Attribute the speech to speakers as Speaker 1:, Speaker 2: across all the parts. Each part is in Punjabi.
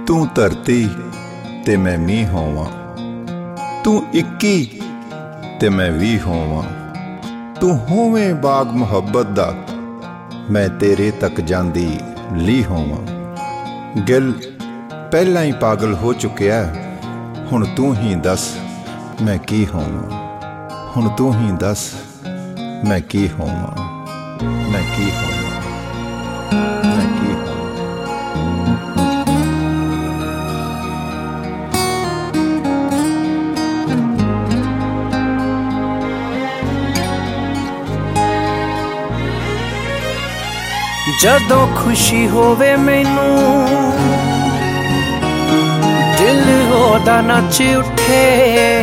Speaker 1: ਤੂੰ ਧਰਤੀ ਤੇ ਮੈਂ ਮੀਂਹ ਹੋਵਾਂ, ਤੂੰ 21 ਤੇ ਮੈਂ 20 ਹੋਵਾਂ। ਤੂੰ ਹੋਵੇਂ ਬਾਗ ਮੁਹੱਬਤ ਦਾ, ਮੈਂ ਤੇਰੇ ਤੱਕ ਜਾਂਦੀ ਲੀ ਹੋਵਾਂ। ਗਿਲ ਪਹਿਲਾਂ ਹੀ ਪਾਗਲ ਹੋ ਚੁੱਕਿਆ, ਹੁਣ ਤੂੰ ਹੀ ਦੱਸ ਮੈਂ ਕੀ ਹੋਵਾਂ। ਹੁਣ ਤੂੰ ਹੀ ਦੱਸ ਮੈਂ ਕੀ ਹੋਵਾਂ, ਮੈਂ ਕੀ ਹੋਵਾਂ, ਮੈਂ ਕੀ ਹੋਵਾਂ।
Speaker 2: ਜਦੋਂ ਖੁਸ਼ੀ ਹੋਵੇ ਮੈਨੂੰ ਦਿਲ ਉਹਦਾ ਨੱਚ ਉੱਠੇ,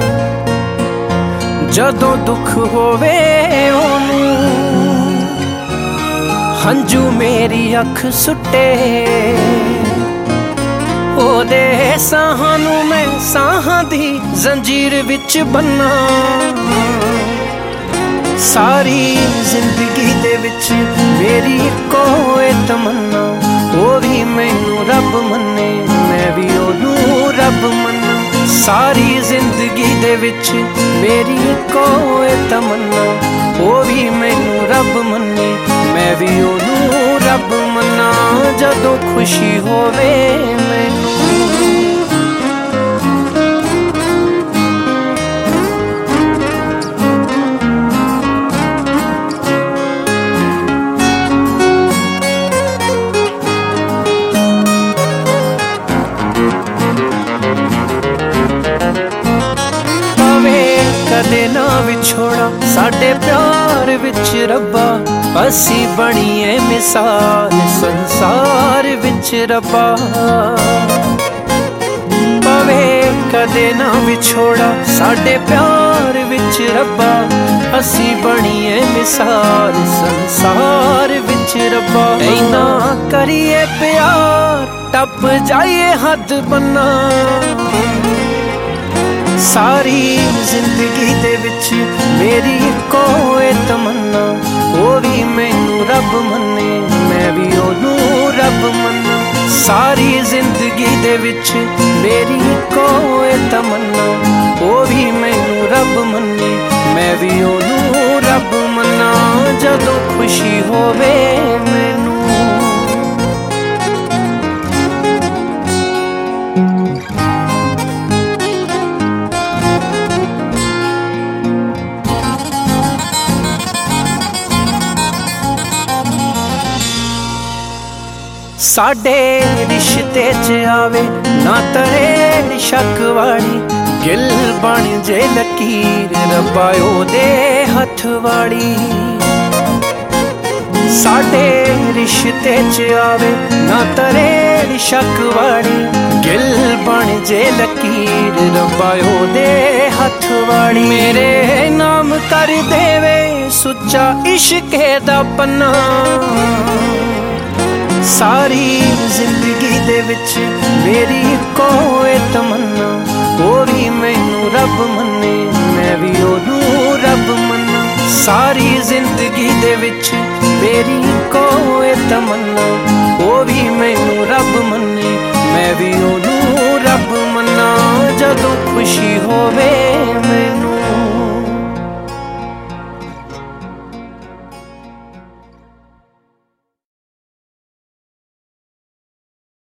Speaker 2: ਜਦੋਂ ਦੁੱਖ ਹੋਵੇ ਉਹਨੂੰ ਹੰਝੂ ਮੇਰੀ ਅੱਖ ਸੁੱਟੇ। ਉਹਦੇ ਸਾਹਾਂ ਨੂੰ ਮੈਂ ਸਾਹਾਂ ਦੀ ਜ਼ੰਜੀਰ ਵਿੱਚ ਬੰਨਾਂ, ਸਾਰੀ ਜ਼ਿੰਦਗੀ ਦੇ ਵਿੱਚ ਮੇਰੀ ਇੱਕੋ ਤਮੰਨਾ। ਉਹ ਵੀ ਮੈਨੂੰ ਰੱਬ ਮੰਨੇ, ਮੈਂ ਵੀ ਉਹਨੂੰ ਰੱਬ ਮੰਨਾਂ। ਸਾਰੀ ਜ਼ਿੰਦਗੀ ਦੇ ਵਿੱਚ ਮੇਰੀ ਇੱਕੋ ਤਮੰਨਾ। ਉਹ ਵੀ ਮੈਨੂੰ ਰੱਬ ਮੰਨੇ, ਮੈਂ ਵੀ ਉਹਨੂੰ ਰੱਬ ਮੰਨਾਂ। ਜਦੋਂ ਖੁਸ਼ੀ ਹੋਵੇ ਮੈਨੂੰ ਕਦੇ ਨਾ ਵਿਛੋੜਾ ਸਾਡੇ ਪਿਆਰ ਵਿੱਚ ਰੱਬਾ। ਅਸੀਂ ਬਣੀਏ ਮਿਸਾਲ ਸੰਸਾਰ ਵਿੱਚ ਰੱਬਾ। ਪਵੇ ਕਦੇ ਨਾ ਵਿਛੋੜਾ ਸਾਡੇ ਪਿਆਰ ਵਿੱਚ ਰੱਬਾ। ਅਸੀਂ ਬਣੀਏ ਮਿਸਾਲ ਸੰਸਾਰ ਵਿੱਚ ਰੱਬਾ। ਇੰਨਾ ਕਰੀਏ ਪਿਆਰ ਟੱਪ ਜਾਈਏ ਹੱਦ ਬੰਨਾ। ਸਾਰੀ ਜ਼ਿੰਦਗੀ ਦੇ ਵਿੱਚ ਮੇਰੀ ਇੱਕੋ ਤਮੰਨਾ। ਉਹ ਵੀ ਮੈਨੂੰ ਰੱਬ ਮੰਨੇ, ਮੈਂ ਵੀ ਉਹਨੂੰ ਰੱਬ ਮੰਨਾਂ। ਸਾਰੀ ਜ਼ਿੰਦਗੀ ਦੇ ਵਿੱਚ ਮੇਰੀ ਇੱਕੋ ਤਮੰਨਾ। ਉਹ ਵੀ ਮੈਨੂੰ ਰੱਬ ਮੰਨੇ, ਮੈਂ ਵੀ ਉਹਨੂੰ ਰੱਬ ਮੰਨਾਂ। ਜਦੋਂ ਖੁਸ਼ੀ ਹੋਵੇ ਮੈਨੂੰ ਸਾਡੇ ਰਿਸ਼ਤੇ 'ਚ ਆਵੇ ਨਾ ਤਰੇ ਸ਼ੱਕ ਵਾਲੀ। ਗਿਲ ਬਣ ਜੇ ਲਕੀਰ ਰੱਬਾ ਉਹਦੇ ਹੱਥ ਵਾਲੀ। ਸਾਡੇ ਰਿਸ਼ਤੇ 'ਚ ਆਵੇ ਨਾ ਤਰੇ ਸ਼ੱਕ ਵਾਲੀ। ਗਿਲ ਬਣ ਜੇ ਲਕੀਰ ਰੱਬਾ ਉਹਦੇ ਹੱਥ ਵਾਲੀ। ਮੇਰੇ ਨਾਮ ਕਰ ਦੇਵੇ ਸੁੱਚਾ ਇਸ਼ਕੇ ਦਾ ਪੰਨਾ। ਸਾਰੀ ਜ਼ਿੰਦਗੀ ਦੇ ਵਿੱਚ ਮੇਰੀ ਇੱਕੋ ਤਮੰਨਾ। ਉਹ ਵੀ ਮੈਨੂੰ ਰੱਬ ਮੰਨੇ, ਮੈਂ ਵੀ ਉਹਨੂੰ ਰੱਬ ਮੰਨਾਂ। ਸਾਰੀ ਜ਼ਿੰਦਗੀ ਦੇ ਵਿੱਚ ਮੇਰੀ ਇੱਕੋ ਤਮੰਨਾ।